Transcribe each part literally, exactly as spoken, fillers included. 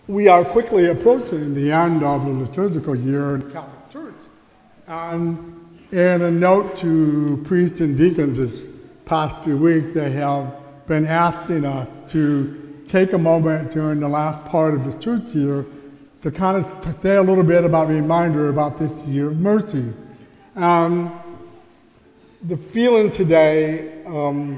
We are quickly approaching the end of the liturgical year in the Catholic Church. And in a note to priests and deacons this past few weeks, they have been asking us to take a moment during the last part of the church year to kind of to say a little bit about a reminder about this year of mercy. Um, the feeling today, um,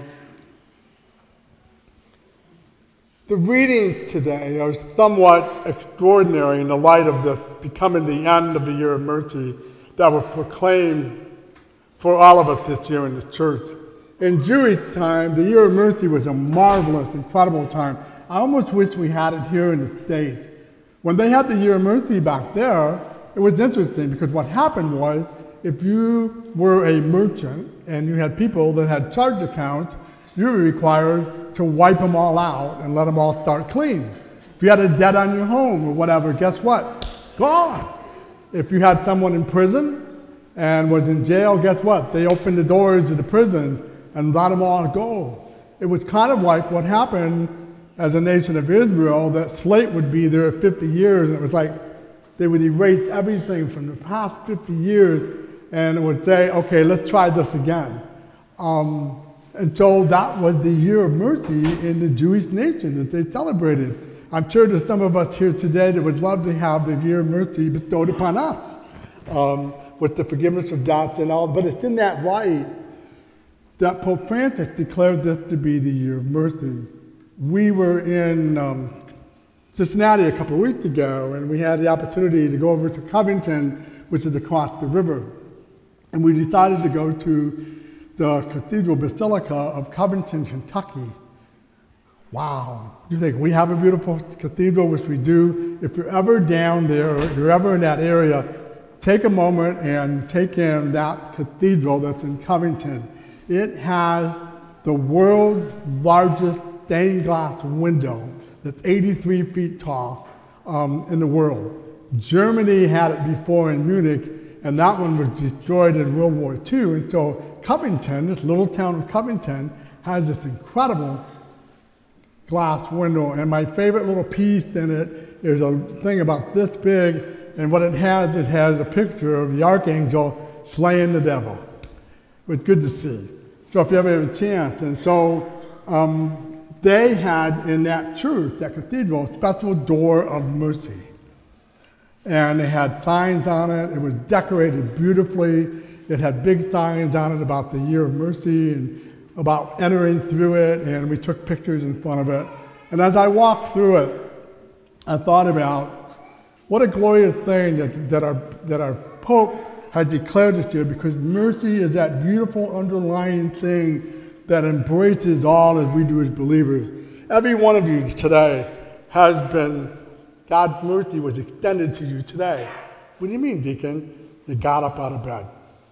the reading today is somewhat extraordinary in the light of the becoming the end of the year of mercy that was proclaimed for all of us this year in the church. In Jewish time, the year of mercy was a marvelous, incredible time. I almost wish we had it here in the States. When they had the year of mercy back there, it was interesting because what happened was if you were a merchant and you had people that had charge accounts, you were required to wipe them all out and let them all start clean. If you had a debt on your home or whatever, guess what? Gone. If you had someone in prison and was in jail, guess what? They opened the doors of the prison and let them all go. It was kind of like what happened as a nation of Israel, that slate would be there fifty years, and it was like they would erase everything from the past fifty years, and it would say, okay, let's try this again. Um, And so that was the year of mercy in the Jewish nation that they celebrated. I'm sure there's some of us here today that would love to have the year of mercy bestowed upon us um, with the forgiveness of debts and all, but it's in that light that Pope Francis declared this to be the year of mercy. We were in um, Cincinnati a couple of weeks ago, and we had the opportunity to go over to Covington, which is across the river. And we decided to go to the Cathedral Basilica of Covington, Kentucky. Wow. You think, we have a beautiful cathedral, which we do. If you're ever down there, or if you're ever in that area, take a moment and take in that cathedral that's in Covington. It has the world's largest stained glass window that's eighty-three feet tall um, in the world. Germany had it before in Munich, and that one was destroyed in World War Two. And so Covington, this little town of Covington, has this incredible glass window. And my favorite little piece in it is a thing about this big, and what it has, it has a picture of the archangel slaying the devil. It was good to see. So if you ever have a chance. And so um, they had in that church, that cathedral, a special door of mercy. And they had signs on it. It was decorated beautifully. It had big signs on it about the year of mercy and about entering through it, and we took pictures in front of it. And as I walked through it, I thought about what a glorious thing that, that, our, that our Pope had declared this year, because mercy is that beautiful underlying thing that embraces all as we do as believers. Every one of you today has been, God's mercy was extended to you today. What do you mean, deacon? You got up out of bed.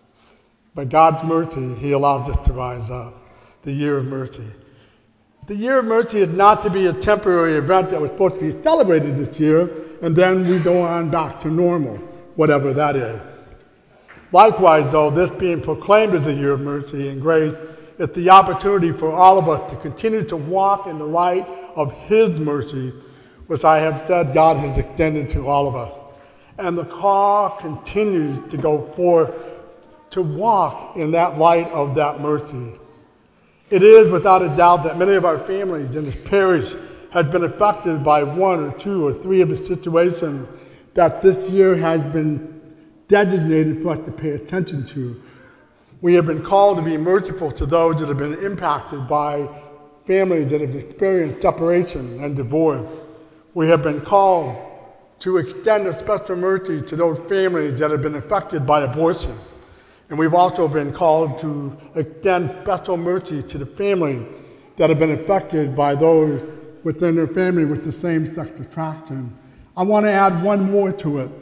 By God's mercy, he allows us to rise up. The year of mercy. The year of mercy is not to be a temporary event that was supposed to be celebrated this year, and then we go on back to normal, whatever that is. Likewise, though, this being proclaimed as a year of mercy and grace, it's the opportunity for all of us to continue to walk in the light of his mercy, which I have said God has extended to all of us. And the call continues to go forth to walk in that light of that mercy. It is without a doubt that many of our families in this parish have been affected by one or two or three of the situations that this year has been designated for us to pay attention to. We have been called to be merciful to those that have been impacted by families that have experienced separation and divorce. We have been called to extend a special mercy to those families that have been affected by abortion. And we've also been called to extend special mercy to the families that have been affected by those within their family with the same-sex attraction. I want to add one more to it.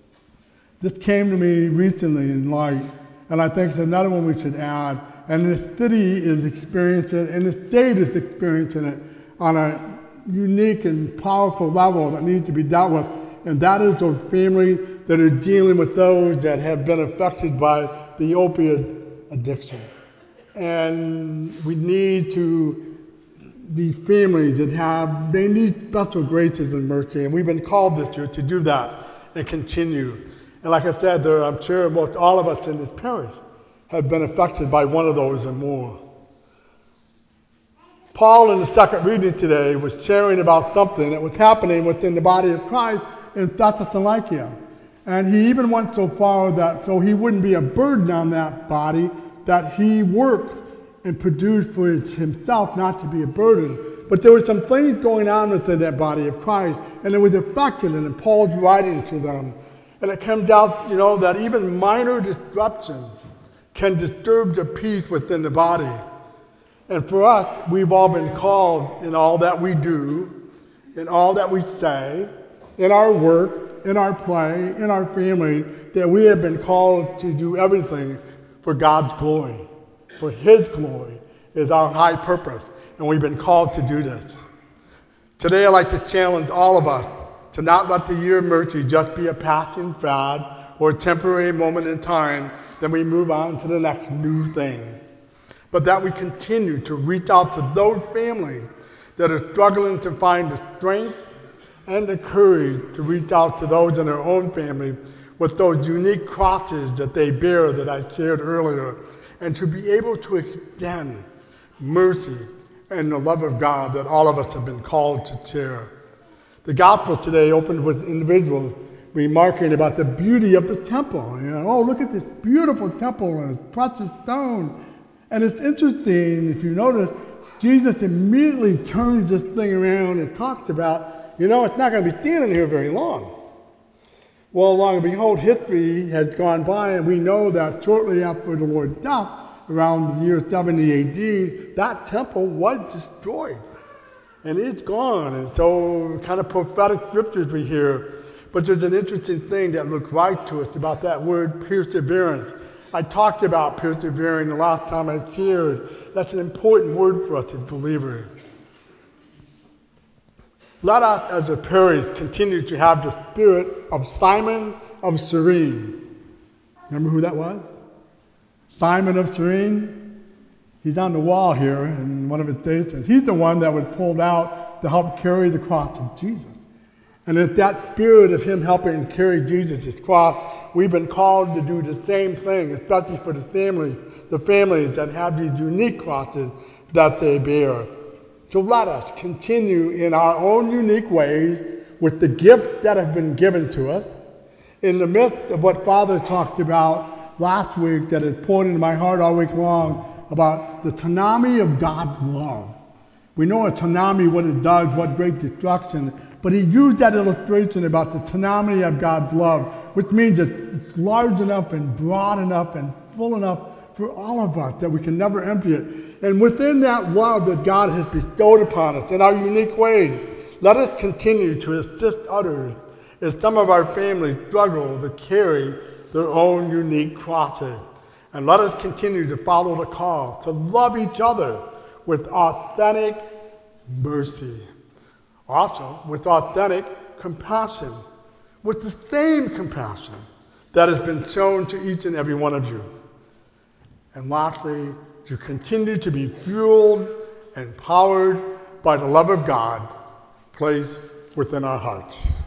This came to me recently in light, and I think it's another one we should add. And the city is experiencing it, and the state is experiencing it on a unique and powerful level that needs to be dealt with. And that is those families that are dealing with those that have been affected by the opiate addiction. And we need to these families that have, they need special graces and mercy, and we've been called this year to do that and continue. And like I said, there, I'm sure most all of us in this parish have been affected by one of those or more. Paul in the second reading today was sharing about something that was happening within the body of Christ in Thessalonica. And he even went so far that so he wouldn't be a burden on that body, that he worked and produced for himself not to be a burden. But there were some things going on within that body of Christ, and it was affecting it, and Paul's writing to them. And it comes out, you know, that even minor disruptions can disturb the peace within the body. And for us, we've all been called in all that we do, in all that we say, in our work, in our play, in our family, that we have been called to do everything for God's glory. For His glory is our high purpose, and we've been called to do this. Today, I'd like to challenge all of us to not let the year of mercy just be a passing fad or a temporary moment in time, then we move on to the next new thing. But that we continue to reach out to those families that are struggling to find the strength and the courage to reach out to those in their own family with those unique crosses that they bear that I shared earlier, and to be able to extend mercy and the love of God that all of us have been called to share. The gospel today opened with individuals remarking about the beauty of the temple. You know, oh, look at this beautiful temple and its precious stone. And it's interesting, if you notice, Jesus immediately turns this thing around and talks about, you know, it's not going to be standing here very long. Well, long and behold, history has gone by, and we know that shortly after the Lord's death, around the year seventy A D, that temple was destroyed. And it's gone. And so kind of prophetic scriptures we hear. But there's an interesting thing that looks right to us about that word perseverance. I talked about persevering the last time I shared. That's an important word for us as believers. Let us as a parish continue to have the spirit of Simon of Cyrene. Remember who that was? Simon of Cyrene. He's on the wall here in one of his stations. He's the one that was pulled out to help carry the cross of Jesus. And it's that spirit of him helping carry Jesus' cross, we've been called to do the same thing, especially for the families, the families that have these unique crosses that they bear. So let us continue in our own unique ways with the gifts that have been given to us, in the midst of what Father talked about last week that has poured into my heart all week long about the tsunami of God's love. We know a tsunami, what it does, what great destruction, but he used that illustration about the tsunami of God's love, which means that it's large enough and broad enough and full enough for all of us that we can never empty it. And within that love that God has bestowed upon us in our unique ways, let us continue to assist others as some of our families struggle to carry their own unique crosses. And let us continue to follow the call to love each other with authentic mercy. Also, with authentic compassion, with the same compassion that has been shown to each and every one of you. And lastly, to continue to be fueled and powered by the love of God placed within our hearts.